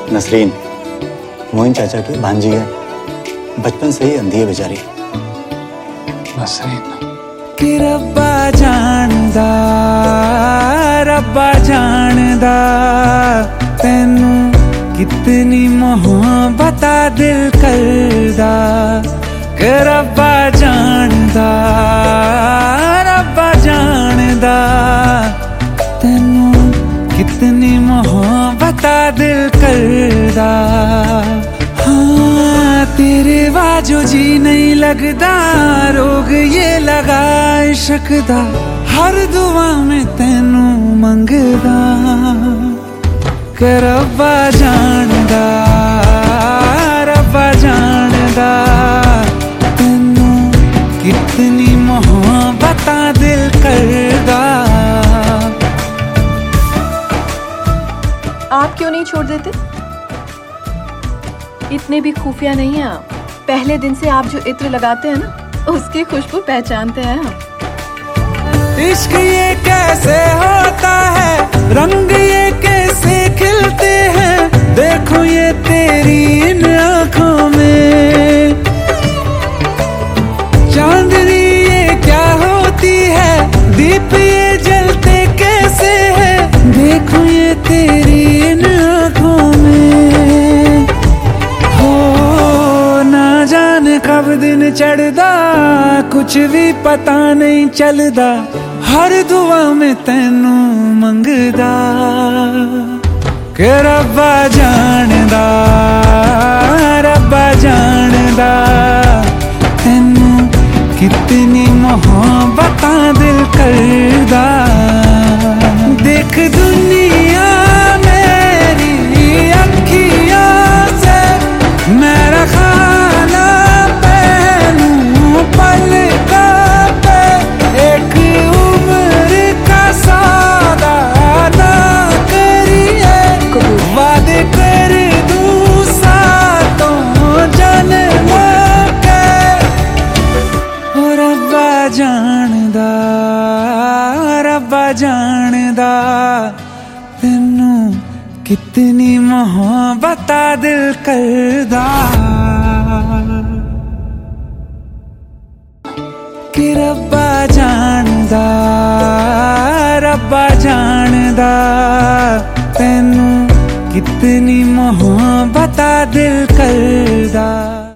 नसरीन मोइन चाचा की भांजी है, बचपन से ही अंधी है बेचारी। नसरीन कि रब्बा जानदा तेनू कितनी मोहब्बत दिल करदा। कि रब्बा जानदा तेनू कितनी मोहब्बत दिल करदा। हाँ तेरे बाजो जी नहीं लगदा, रोग ये लगा इश्क दा, हर दुआ में तेनू मंगदा। कि रब्बा जानदा तेनू कितनी मोहब्बत दिल करदा। आप क्यों नहीं छोड़ देते? इतने भी खुफिया नहीं है आप। पहले दिन से आप जो इत्र लगाते हैं ना, उसकी खुशबू पहचानते हैं हम। इश्क ये कैसे होता है, रंग ये कैसे खिलते हैं, देखो ये तेरी इन आँखों में। चांदनी ये क्या होती है, दीप ये जलते कैसे है, देखो ये तेरी इन आँखों में। हो ना जाने कब दिन चढ़दा, कुछ भी पता नहीं चलदा, हर दुआ में तेनू मंगदा। कि रब्बा जानदा तेनू कितनी मोहब्बत दिल करदा। देख दुनिया मेरी अखियां से, मेरा खाना पहनू पलका पे, एक उम्र का सौदा ना करिए, वादे कर दूं सातों जन्मों के। ओ रब्बा जानदा तेनू कितनी मोहब्बत दिल करदा। कि रब्बा जानदा तेनू कितनी मोहब्बत दिल